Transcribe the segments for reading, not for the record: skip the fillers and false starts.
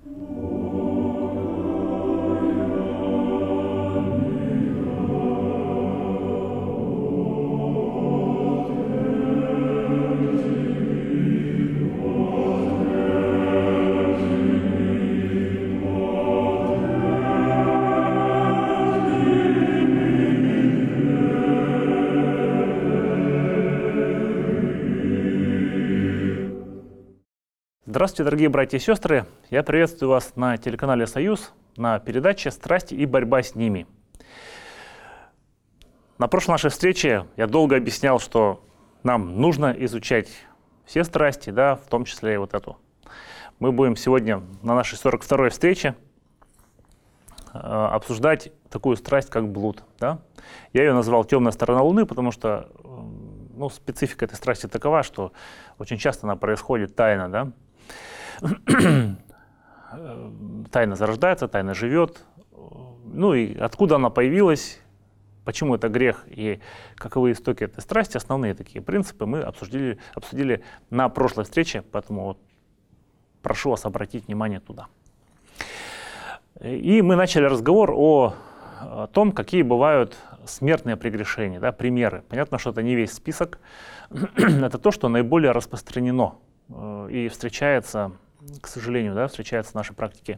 Здравствуйте, дорогие братья и сестры! Я приветствую вас на телеканале «Союз» на передаче «Страсти и борьба с ними». На прошлой нашей встрече я долго объяснял, что нам нужно изучать все страсти, да, в том числе и вот эту. Мы будем сегодня на нашей 42-й встрече обсуждать такую страсть, как блуд. Да? Я ее назвал «Темная сторона Луны», потому что специфика этой страсти такова, что очень часто она происходит тайно, да? Тайна зарождается, тайна живет. Ну и откуда она появилась, почему это грех и каковы истоки этой страсти, основные такие принципы мы обсудили на прошлой встрече, поэтому прошу вас обратить внимание туда. И мы начали разговор о том, какие бывают смертные прегрешения, да, примеры. Понятно, что это не весь список, это то, что наиболее распространено и встречается, к сожалению, да, встречается в нашей практике.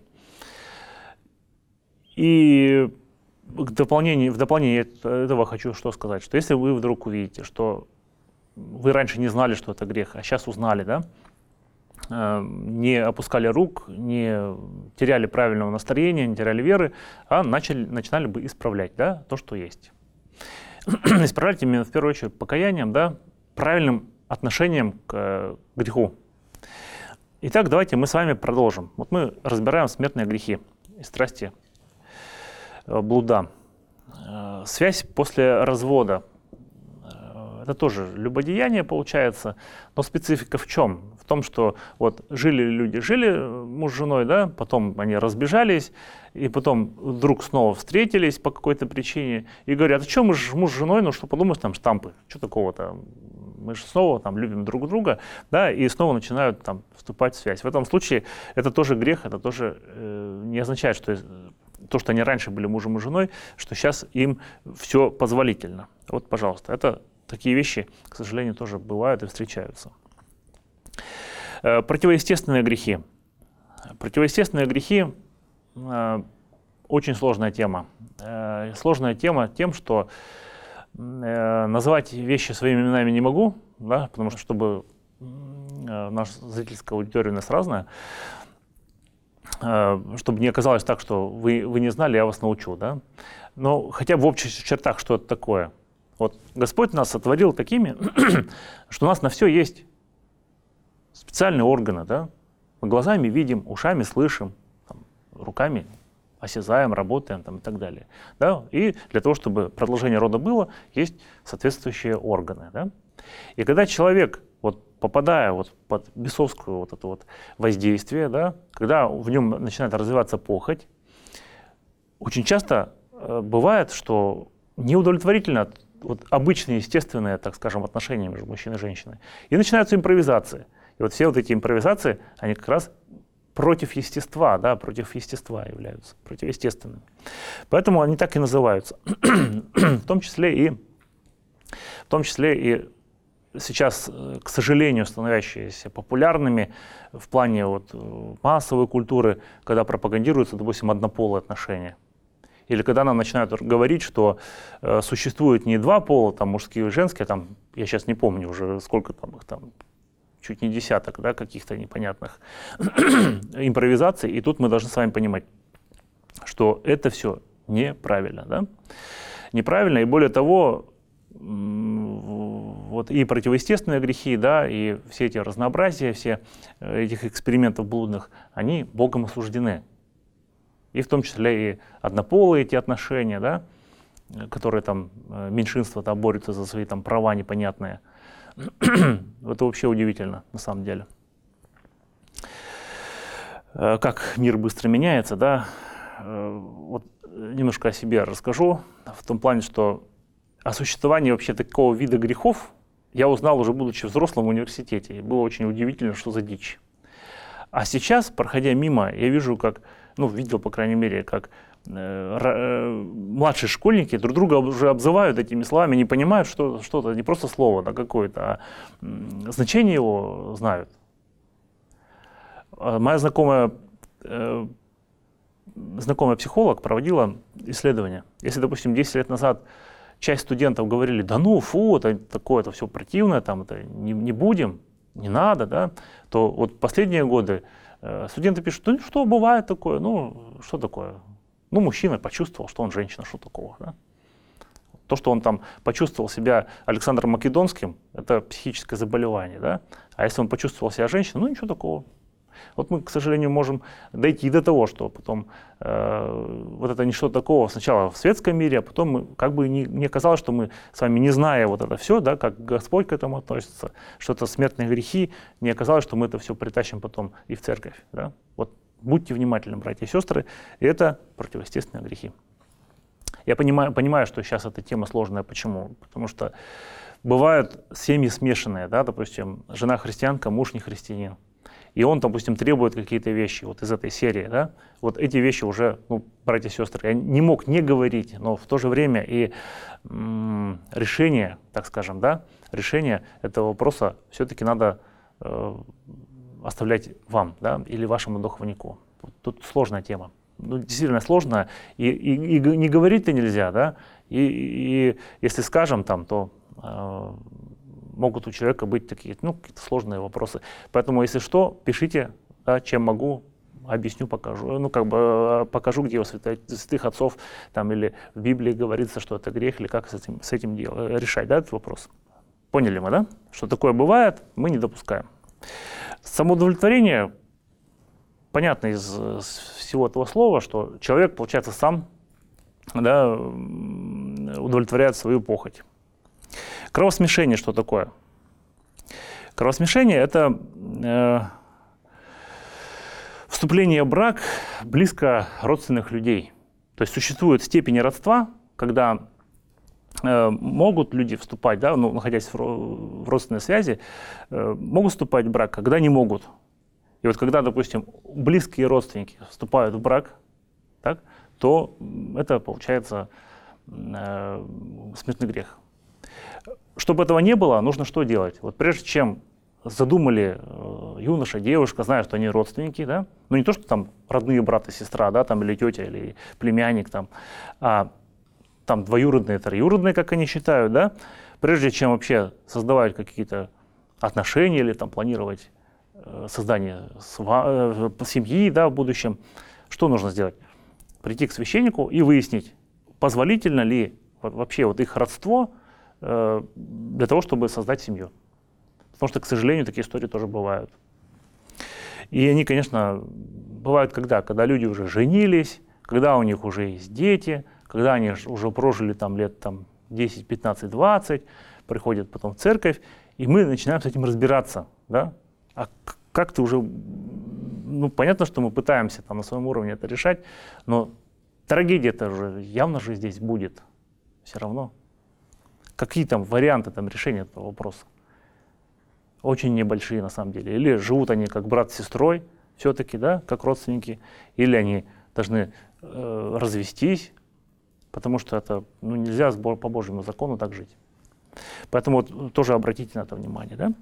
И в дополнение этого хочу что сказать, что если вы вдруг увидите, что вы раньше не знали, что это грех, а сейчас узнали, да, не опускали рук, не теряли правильного настроения, не теряли веры, а начинали бы исправлять, да, то, что есть. Исправлять именно в первую очередь покаянием, да, правильным отношением к греху. Итак, давайте мы с вами продолжим. Вот мы разбираем смертные грехи и страсти блуда. Связь после развода. Это тоже любодеяние получается, но специфика в чем? В том, что вот жили муж с женой, да, потом они разбежались, и потом вдруг снова встретились по какой-то причине и говорят: а что мы же муж с женой, ну что подумаешь, там штампы, что такого-то, мы же снова там любим друг друга, да, и снова начинают там вступать в связь. В этом случае это тоже грех, это тоже не означает, что то, что они раньше были мужем и женой, что сейчас им все позволительно. Вот, пожалуйста, это такие вещи, к сожалению, тоже бывают и встречаются. Противоестественные грехи. Противоестественные грехи очень сложная тема. Сложная тема тем, что назвать вещи своими именами не могу, да, потому что, чтобы наша зрительская аудитория у нас разная, чтобы не оказалось так, что вы не знали, я вас научу. Да? Но хотя бы в общих чертах, что это такое. Вот Господь нас сотворил такими, что у нас на все есть специальные органы. Да? Мы глазами видим, ушами слышим, там, руками осязаем, работаем там, и так далее. Да? И для того, чтобы продолжение рода было, есть соответствующие органы. Да? И когда человек, вот, попадая вот под бесовское вот это вот воздействие, да, когда в нем начинает развиваться похоть, очень часто бывает, что неудовлетворительно вот обычные, естественные, так скажем, отношения между мужчиной и женщиной. И начинаются импровизации. И вот все вот эти импровизации, они как раз против естества, да, против естества являются, противоестественными. Поэтому они так и называются. В том числе и сейчас, к сожалению, становящиеся популярными в плане вот массовой культуры, когда пропагандируются, допустим, однополые отношения. Или когда нам начинают говорить, что существует не два пола, там мужские и женские, там, я сейчас не помню уже, сколько там их там, чуть не десяток, да, каких-то непонятных импровизаций. И тут мы должны с вами понимать, что это все неправильно. Да? Неправильно, и более того, вот и противоестественные грехи, да, и все эти разнообразия, все этих экспериментов блудных, они Богом осуждены. И в том числе и однополые эти отношения, да, которые там меньшинства там борются за свои там права непонятные. Это вообще удивительно, на самом деле. Как мир быстро меняется, да. Вот немножко о себе расскажу, в том плане, что о существовании вообще такого вида грехов я узнал уже будучи взрослым в университете. И было очень удивительно, что за дичь. А сейчас, проходя мимо, я вижу, как, ну, видел, по крайней мере, как младшие школьники друг друга уже обзывают этими словами, не понимают, что что-то, не просто слово, да, какое-то, а значение его знают. Моя знакомая психолог проводила исследование. Если, допустим, 10 лет назад часть студентов говорили, да ну, фу, это такое, это все противное, там, это не будем, не надо, да, то вот последние годы студенты пишут, ну что, бывает такое, ну что такое? Ну, мужчина почувствовал, что он женщина, что такого, да? То, что он там почувствовал себя Александром Македонским, это психическое заболевание, да? А если он почувствовал себя женщиной, ну ничего такого. Вот мы, к сожалению, можем дойти до того, что потом вот это ничто такого сначала в светском мире, а потом мы, как бы не казалось, что мы с вами, не зная вот это все, да, как Господь к этому относится, что это смертные грехи, не оказалось, что мы это все притащим потом и в церковь. Да? Вот будьте внимательны, братья и сестры, это противоестественные грехи. Я понимаю, что сейчас эта тема сложная. Почему? Потому что бывают семьи смешанные, да, допустим, жена христианка, муж не христианин. И он, допустим, требует какие-то вещи вот из этой серии, да, вот эти вещи уже, ну, братья и сестры, я не мог не говорить, но в то же время и решение, так скажем, да, решение этого вопроса все-таки надо оставлять вам, да, или вашему духовнику. Тут сложная тема, ну, действительно сложная, и не говорить-то нельзя, да, и если скажем там, то могут у человека быть такие, ну, какие-то сложные вопросы. Поэтому, если что, пишите, да, чем могу, объясню, покажу. Ну, как бы покажу, где у святых отцов там, или в Библии говорится, что это грех, или как с этим решать, да, этот вопрос. Поняли мы, да? Что такое бывает, мы не допускаем. Самоудовлетворение, понятно из всего этого слова, что человек, получается, сам, да, удовлетворяет свою похоть. Кровосмешение что такое? Кровосмешение – это вступление в брак близко родственных людей. То есть существует степень родства, когда могут люди вступать, да, ну, находясь в родственной связи, могут вступать в брак, когда не могут. И вот когда, допустим, близкие родственники вступают в брак, так, то это получается смертный грех. Чтобы этого не было, нужно что делать? Вот прежде чем задумали юноша, девушка, зная, что они родственники, да, ну не то, что там родные брат и сестра, да, там, или тетя, или племянник, там, а там двоюродные, троюродные, как они считают, да, прежде чем вообще создавать какие-то отношения или там планировать создание семьи, да, в будущем, что нужно сделать? Прийти к священнику и выяснить, позволительно ли вообще вот их родство для того, чтобы создать семью. Потому что, к сожалению, такие истории тоже бывают. И они, конечно, бывают когда люди уже женились, когда у них уже есть дети, когда они уже прожили там лет там, 10, 15, 20, приходят потом в церковь, и мы начинаем с этим разбираться. Да? А как ты уже... Ну, понятно, что мы пытаемся там, на своем уровне это решать, но трагедия-то уже явно же здесь будет. Все равно. Какие там варианты там, решения этого вопроса? Очень небольшие на самом деле. Или живут они как брат с сестрой, все-таки, да, как родственники, или они должны развестись, потому что это ну, нельзя по Божьему закону так жить. Поэтому вот, тоже обратите на это внимание. Да?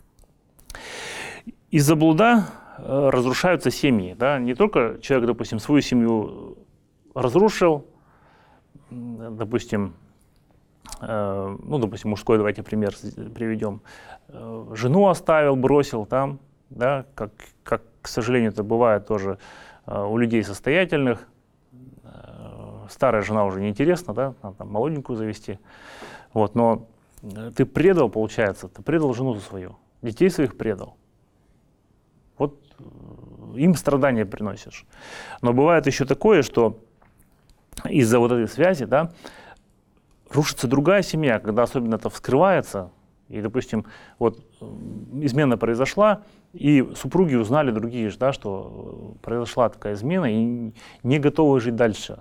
Из-за блуда разрушаются семьи. Да? Не только человек, допустим, свою семью разрушил, допустим, ну, допустим, мужской, давайте пример приведем, жену оставил, бросил там, да, как, к сожалению, это бывает тоже у людей состоятельных, старая жена уже неинтересна, да, надо там молоденькую завести, вот, но ты предал, получается, ты предал жену свою, детей своих предал, вот им страдания приносишь. Но бывает еще такое, что из-за вот этой связи, да, рушится другая семья, когда особенно это вскрывается, и, допустим, вот измена произошла, и супруги узнали другие, да, что произошла такая измена, и не готовы жить дальше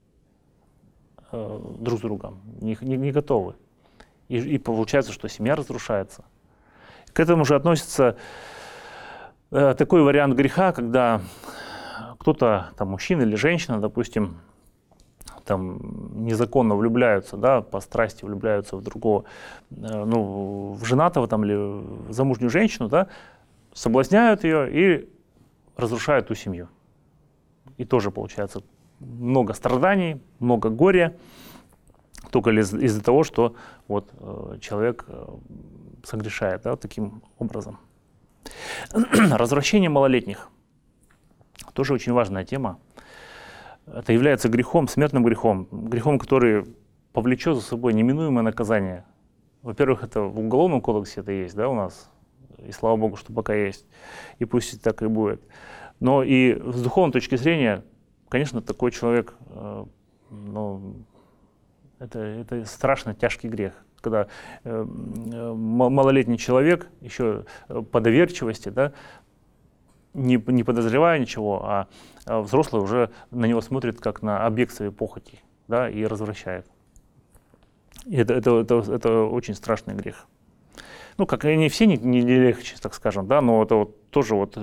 друг с другом, не готовы. И получается, что семья разрушается. К этому же относится такой вариант греха, когда кто-то, там, мужчина или женщина, допустим, там, незаконно влюбляются, да, по страсти влюбляются в другого, ну, в женатого там, или в замужнюю женщину, да, соблазняют ее и разрушают ту семью. И тоже получается много страданий, много горя, только из-за того, что вот, человек согрешает, да, таким образом. Развращение малолетних. Тоже очень важная тема. Это является грехом, смертным грехом, грехом, который повлечет за собой неминуемое наказание. Во-первых, это в Уголовном кодексе это есть, да, у нас, и слава Богу, что пока есть, и пусть так и будет. Но и с духовной точки зрения, конечно, такой человек, ну, это страшно тяжкий грех, когда малолетний человек еще по доверчивости, да, не подозревая ничего, а взрослый уже на него смотрит как на объект своей похоти, да, и развращает. И это очень страшный грех. Ну, как они все не легче, так скажем, да, но это вот тоже вот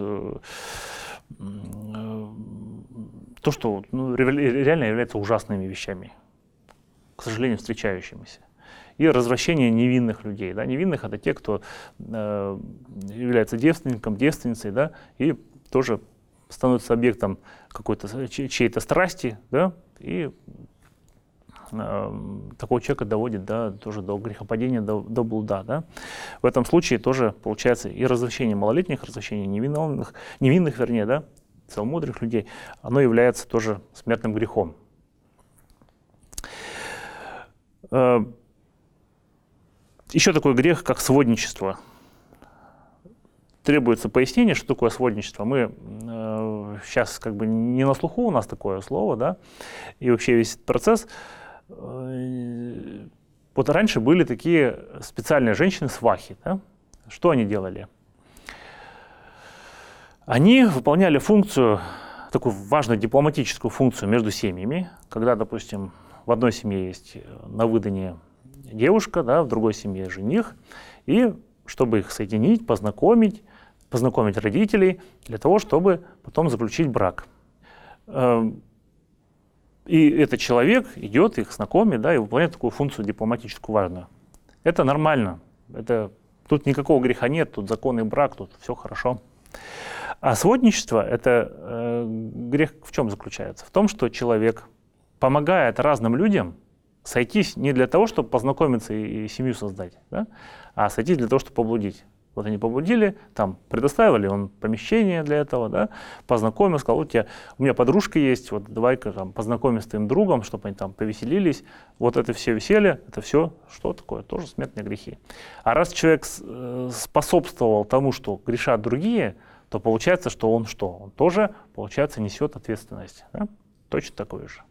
то, что, ну, реально является ужасными вещами, к сожалению, встречающимися. И развращение невинных людей. Да? Невинных — это те, кто является девственником, девственницей, да, и тоже становится объектом какой-то чьей-то страсти, да, и такого человека доводит, да, тоже до грехопадения, до блуда. Да. В этом случае тоже получается и развращение малолетних, развращение невинных, вернее, да, целомудрых людей, оно является тоже смертным грехом. Еще такой грех, как сводничество. Требуется пояснение, что такое сводничество. Мы сейчас как бы не на слуху у нас такое слово, да, и вообще весь этот процесс. Вот раньше были такие специальные женщины-свахи. Да? Что они делали? Они выполняли функцию, такую важную дипломатическую функцию между семьями, когда, допустим, в одной семье есть на выданье девушка, да, в другой семье жених, и чтобы их соединить, познакомить родителей для того, чтобы потом заключить брак. И этот человек идет, их знакомит, да, и выполняет такую функцию дипломатическую важную. Это нормально, тут никакого греха нет, тут законный брак, тут все хорошо. А сводничество, это грех в чем заключается? В том, что человек помогает разным людям сойтись не для того, чтобы познакомиться и семью создать, да, а сойтись для того, чтобы поблудить. Вот они поблудили, там предоставили он помещение для этого, да, познакомил, сказал, у меня подружка есть, вот давай-ка там познакомимся с твоим другом, чтобы они там повеселились. Вот это все веселье, это все что такое? Тоже смертные грехи. А раз человек способствовал тому, что грешат другие, то получается, что он что? Он тоже, получается, несет ответственность. Да? Точно такое же.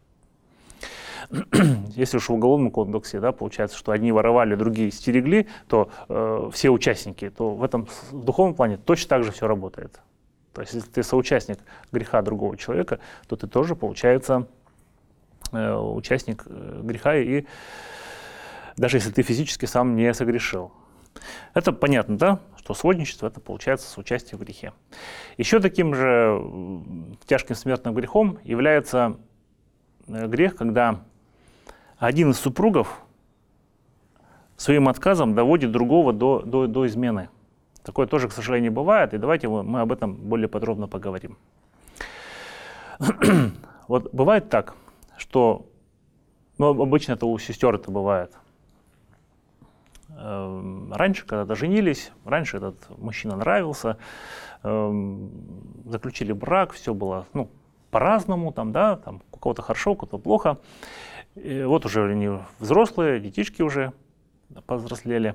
Если уж в Уголовном кодексе, да, получается, что одни воровали, другие стерегли, то все участники, то в духовном плане точно так же все работает. То есть, если ты соучастник греха другого человека, то ты тоже, получается, участник греха, и даже если ты физически сам не согрешил. Это понятно, да, что сводничество — это, получается, соучастие в грехе. Еще таким же тяжким смертным грехом является грех, когда один из супругов своим отказом доводит другого до измены. Такое тоже, к сожалению, бывает, и давайте мы об этом более подробно поговорим. Вот бывает так, что, ну, обычно это у сестер это бывает. Раньше, когда женились, раньше этот мужчина нравился, заключили брак, все было, ну, по-разному, там, да, там, у кого-то хорошо, у кого-то плохо. И вот уже они взрослые, детишки уже повзрослели.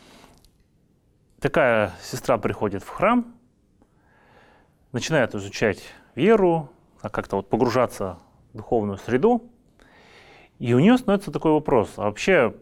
Такая сестра приходит в храм, начинает изучать веру, как-то вот погружаться в духовную среду. И у нее становится такой вопрос: а вообще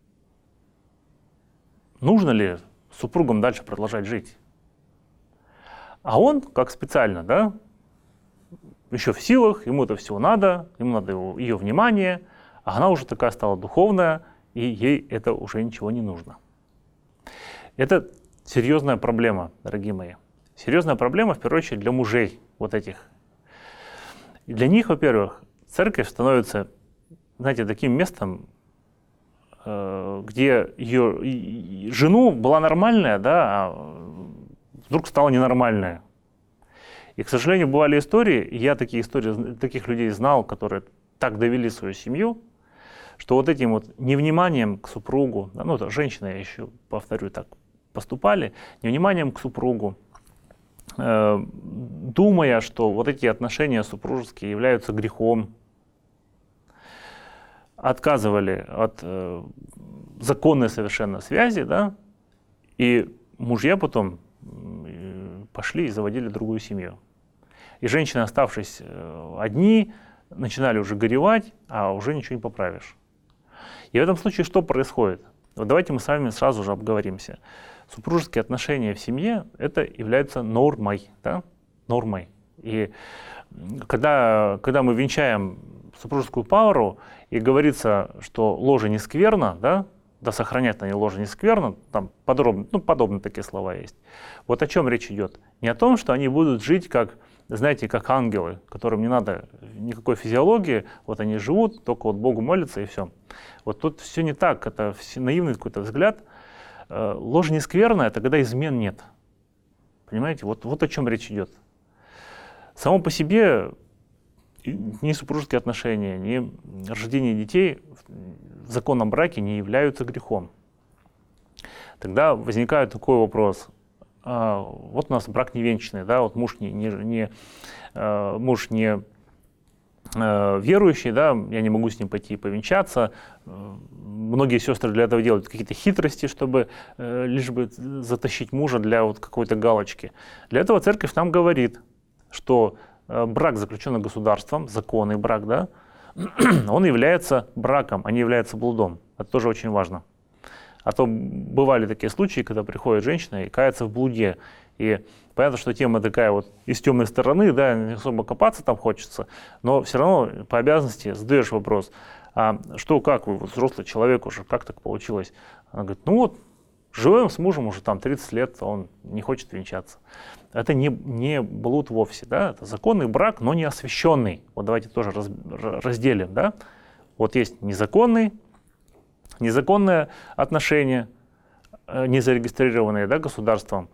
нужно ли супругам дальше продолжать жить? А он, как специально, да, еще в силах, ему это всего надо, ему надо ее внимание, а она уже такая стала духовная, и ей это уже ничего не нужно. Это серьезная проблема, дорогие мои. Серьезная проблема, в первую очередь, для мужей вот этих. И для них, во-первых, церковь становится, знаете, таким местом, где ее жену была нормальная, да, а вдруг стала ненормальная. И, к сожалению, бывали истории, и я такие истории, таких людей знал, которые так довели свою семью, что вот этим вот невниманием к супругу, ну, женщины, я еще повторю, так поступали, невниманием к супругу, думая, что вот эти отношения супружеские являются грехом, отказывали от законной совершенно связи, да, и мужья потом пошли и заводили другую семью. И женщины, оставшись одни, начинали уже горевать, а уже ничего не поправишь. И в этом случае что происходит? Вот давайте мы с вами сразу же обговоримся. Супружеские отношения в семье – это является нормой, да? Нормой. И когда мы венчаем супружескую пару, и говорится, что ложе не скверно, да сохранят они ложе не скверно, там подобные такие слова есть. Вот о чем речь идет. Не о том, что они будут жить как, знаете, как ангелы, которым не надо никакой физиологии, вот они живут, только вот Богу молятся и все. Вот тут все не так, это наивный какой-то взгляд. Ложе не скверно, это когда измен нет. Понимаете, вот о чем речь идет. Само по себе ни супружеские отношения, ни рождение детей в законном браке не являются грехом. Тогда возникает такой вопрос. Вот у нас брак невенчанный, да, вот муж не верующий, да, я не могу с ним пойти повенчаться. Многие сестры для этого делают какие-то хитрости, чтобы лишь бы затащить мужа для вот какой-то галочки. Для этого церковь нам говорит, что брак, заключенный государством, законный брак, да, он является браком, а не является блудом. Это тоже очень важно. А то бывали такие случаи, когда приходит женщина и кается в блуде. И понятно, что тема такая вот из темной стороны, да, не особо копаться там хочется, но все равно по обязанности задаешь вопрос, а что, как вы, вот взрослый человек уже, как так получилось? Она говорит, ну вот, живем с мужем уже там 30 лет, а он не хочет венчаться. Это не блуд вовсе, да, это законный брак, но не освященный. Вот давайте тоже разделим, да. Вот есть незаконные отношения, не зарегистрированные, да, государством.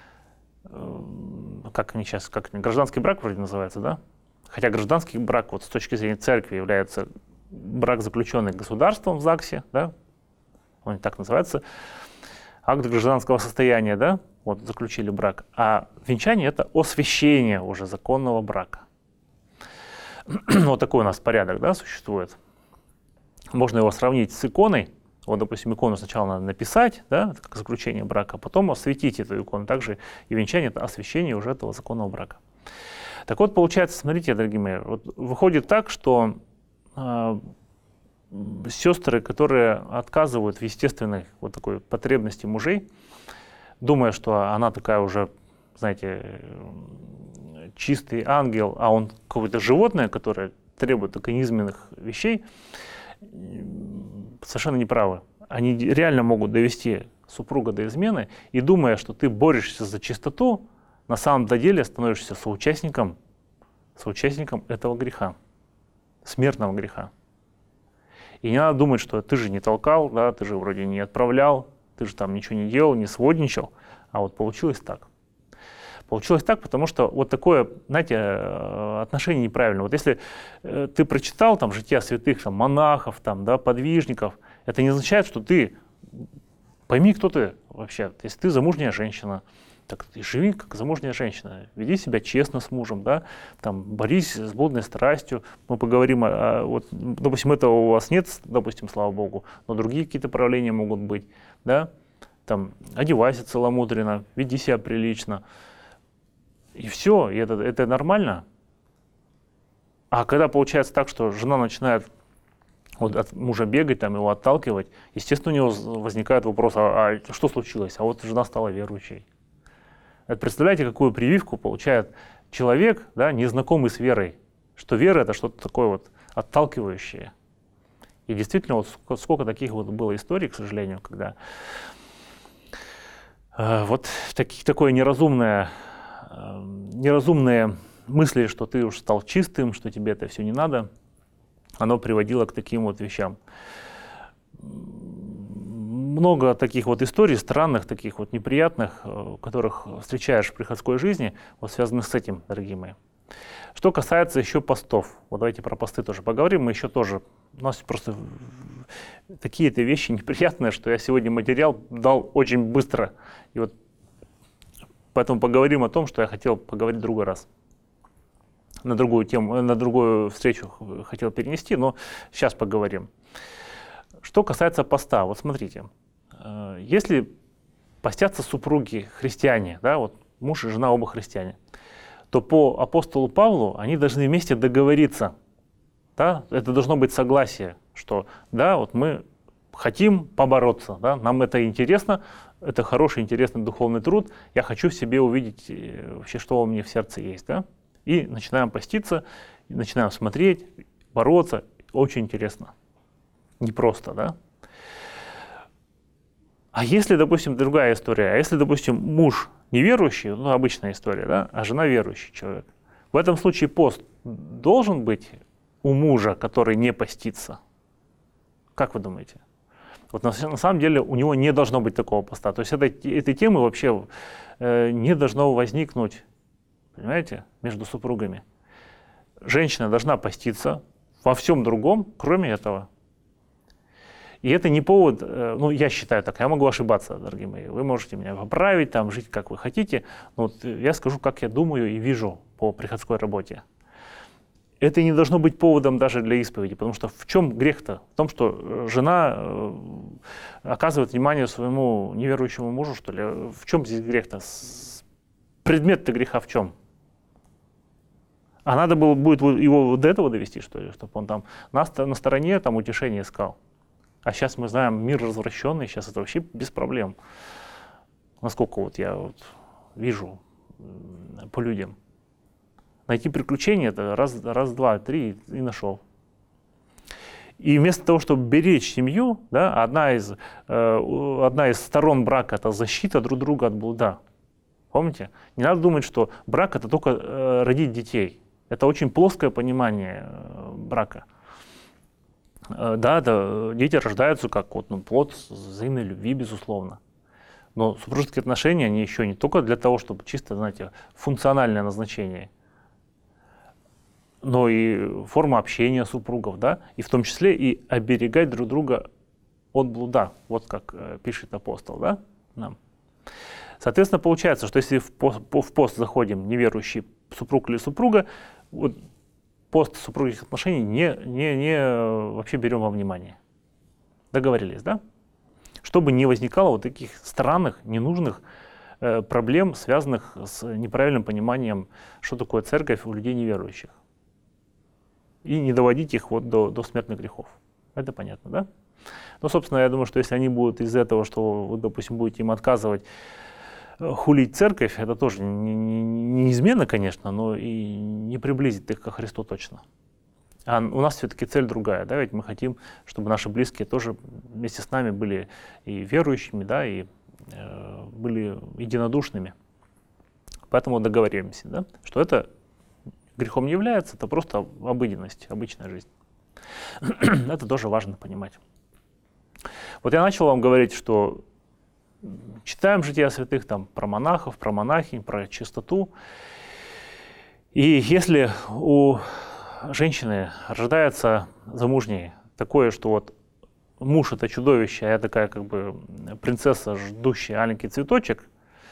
Как они сейчас, гражданский брак вроде называется, да? Хотя гражданский брак вот с точки зрения церкви является брак, заключенный государством в ЗАГСе, да? Он так называется. Акт гражданского состояния, да? Вот заключили брак. А венчание – это освящение уже законного брака. Вот такой у нас порядок, да, существует. Можно его сравнить с иконой. Вот, допустим, икону сначала надо написать, да, как заключение брака, а потом осветить эту икону. Также и венчание – это освящение уже этого законного брака. Так вот, получается, смотрите, дорогие мои, вот выходит так, что сестры, которые отказывают в естественной вот такой потребности мужей, думая, что она такая уже, знаете, чистый ангел, а он какое-то животное, которое требует только низменных вещей, совершенно неправы. Они реально могут довести супруга до измены, и думая, что ты борешься за чистоту, на самом деле становишься соучастником этого греха, смертного греха. И не надо думать, что ты же не толкал, да, ты же вроде не отправлял, ты же там ничего не делал, не сводничал, а вот получилось так. Получилось так, потому что вот такое, знаете, отношение неправильное. Вот если ты прочитал там жития святых, там, монахов, там, да, подвижников, это не означает, что ты, пойми, кто ты вообще. Если ты замужняя женщина, так ты живи как замужняя женщина, веди себя честно с мужем, да, там, борись с блудной страстью. Мы поговорим, вот, допустим, этого у вас нет, допустим, слава Богу, но другие какие-то проявления могут быть, да, там, одевайся целомудренно, веди себя прилично. И все, и это нормально. А когда получается так, что жена начинает вот от мужа бегать, там, его отталкивать, естественно, у него возникает вопрос, а что случилось? А вот жена стала верующей. Это представляете, какую прививку получает человек, да, незнакомый с верой, что вера – это что-то такое вот отталкивающее. И действительно, вот сколько таких вот было историй, к сожалению, когда вот такое неразумное неразумные мысли, что ты уж стал чистым, что тебе это все не надо, оно приводило к таким вот вещам. Много таких вот историй, странных, таких вот неприятных, которых встречаешь в приходской жизни, вот связанных с этим, дорогие мои. Что касается еще постов, вот давайте про посты тоже поговорим, мы еще тоже, у нас просто такие-то вещи неприятные, что я сегодня материал дал очень быстро, и вот поэтому поговорим о том, что я хотел поговорить в другой раз. На другую тему, на другую встречу хотел перенести, но сейчас поговорим. Что касается поста, вот смотрите, если постятся супруги христиане, да, вот муж и жена оба христиане, то по апостолу Павлу они должны вместе договориться, да, это должно быть согласие, что да, вот мы хотим побороться, да, нам это интересно, это хороший, интересный духовный труд, я хочу в себе увидеть вообще, что у меня в сердце есть, да, и начинаем поститься, и начинаем смотреть, бороться, очень интересно, непросто, да. А если, допустим, другая история, а если, допустим, муж неверующий, ну, обычная история, да, а жена верующий человек, в этом случае пост должен быть у мужа, который не постится? Как вы думаете? Вот на самом деле у него не должно быть такого поста. То есть этой темы вообще не должно возникнуть, понимаете, между супругами. Женщина должна поститься во всем другом, кроме этого. И это не повод, ну, я считаю так, я могу ошибаться, дорогие мои, вы можете меня поправить, там, жить как вы хотите, но вот я скажу, как я думаю и вижу по приходской работе. Это не должно быть поводом даже для исповеди, потому что в чем грех-то? В том, что жена оказывает внимание своему неверующему мужу, что ли? В чем здесь грех-то? Предмет-то греха в чем? А надо было будет его до этого довести, что ли, чтобы он там на стороне там утешения искал. А сейчас мы знаем, мир развращенный, сейчас это вообще без проблем. Насколько вот я вот вижу по людям. Найти приключения, это раз, два, три и нашел. И вместо того, чтобы беречь семью, да, одна из сторон брака – это защита друг друга от блуда. Помните? Не надо думать, что брак – это только родить детей. Это очень плоское понимание брака. Да, дети рождаются как вот, плод взаимной любви, безусловно. Но супружеские отношения, они еще не только для того, чтобы чисто, знаете, функциональное назначение, но и форма общения супругов, да, и в том числе и оберегать друг друга от блуда, вот как пишет апостол, да, нам. Соответственно, получается, что если в пост заходим неверующий супруг или супруга, вот, пост супружеских отношений не вообще берем во внимание. Договорились, да? Чтобы не возникало вот таких странных, ненужных проблем, связанных с неправильным пониманием, что такое церковь у людей неверующих. И не доводить их вот до смертных грехов. Это понятно, да? Ну, собственно, я думаю, что если они будут из-за этого, что вы, допустим, будете им отказывать, хулить церковь, это тоже неизменно, конечно, но и не приблизит их ко Христу точно. А у нас все-таки цель другая, да, ведь мы хотим, чтобы наши близкие тоже вместе с нами были и верующими, да, и были единодушными. Поэтому договоримся, да, что это грехом не является, это просто обыденность, обычная жизнь. Это тоже важно понимать. Вот я начал вам говорить, что читаем «Жития святых» там, про монахов, про монахинь, про чистоту. И если у женщины рождается замужней такое, что вот муж – это чудовище, а я такая как бы принцесса, ждущая аленький цветочек,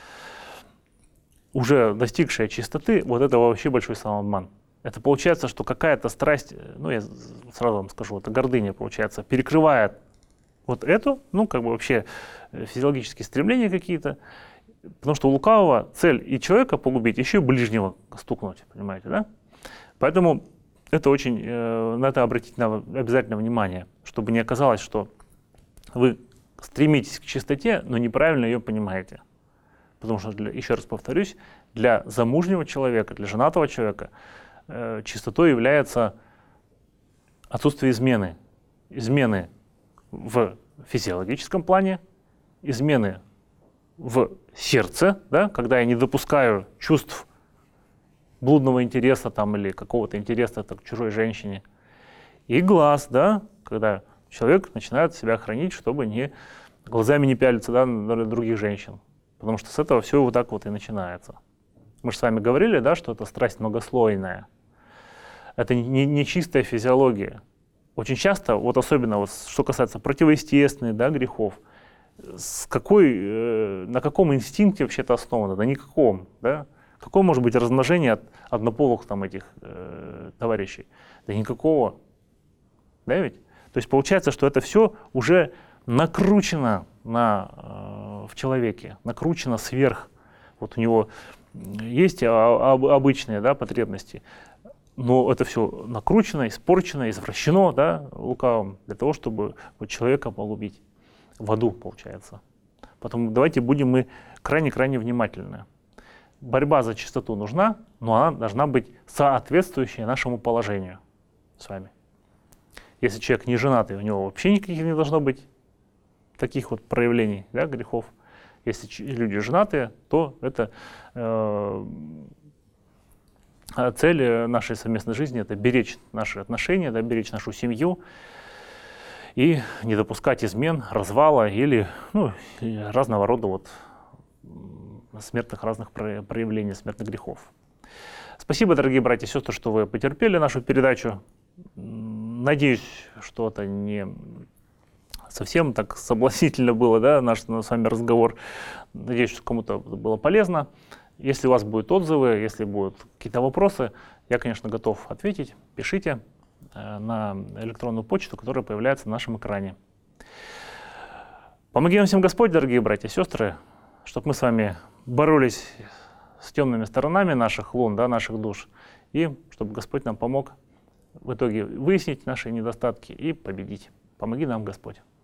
уже достигшая чистоты, вот это вообще большой самообман. Это получается, что какая-то страсть, ну я сразу вам скажу, это гордыня получается, перекрывает вот эту, ну как бы вообще физиологические стремления какие-то, потому что у лукавого цель и человека погубить, еще и ближнего стукнуть, понимаете, да? Поэтому это очень, надо обратить на обязательно внимание, чтобы не оказалось, что вы стремитесь к чистоте, но неправильно ее понимаете. Потому что, еще раз повторюсь, для замужнего человека, для женатого человека чистотой является отсутствие измены. Измены в физиологическом плане, измены в сердце, да, когда я не допускаю чувств блудного интереса там, или какого-то интереса к чужой женщине. И глаз, да, когда человек начинает себя хранить, чтобы глазами не пялиться, да, на других женщин. Потому что с этого все вот так вот и начинается. Мы же с вами говорили, да, что это страсть многослойная. Это не чистая физиология. Очень часто, вот особенно вот, что касается противоестественных, да, грехов, на каком инстинкте вообще это основано? Да никаком. Да? Какое может быть размножение от однополых там, этих товарищей? Да никакого. Да ведь? То есть получается, что это все уже накручено в человеке, накручено сверх. Вот у него есть обычные, да, потребности, но это все накручено, испорчено, извращено, да, лукавым, для того, чтобы вот человека погубить. В аду, получается. Поэтому давайте будем мы крайне-крайне внимательны. Борьба за чистоту нужна, но она должна быть соответствующей нашему положению с вами. Если человек не женатый, у него вообще никаких не должно быть таких вот проявлений, да, грехов. Если люди женатые, то это цель нашей совместной жизни — это беречь наши отношения, да, беречь нашу семью и не допускать измен, развала или разного рода вот смертных разных проявлений, смертных грехов. Спасибо, дорогие братья и сестры, что вы потерпели нашу передачу. Надеюсь, что это не совсем так соблазнительно было, да, наш с вами разговор. Надеюсь, что кому-то было полезно. Если у вас будут отзывы, если будут какие-то вопросы, я, конечно, готов ответить. Пишите на электронную почту, которая появляется на нашем экране. Помоги нам всем Господь, дорогие братья и сестры, чтобы мы с вами боролись с темными сторонами наших лун, да, наших душ, и чтобы Господь нам помог в итоге выяснить наши недостатки и победить. Помоги нам, Господь.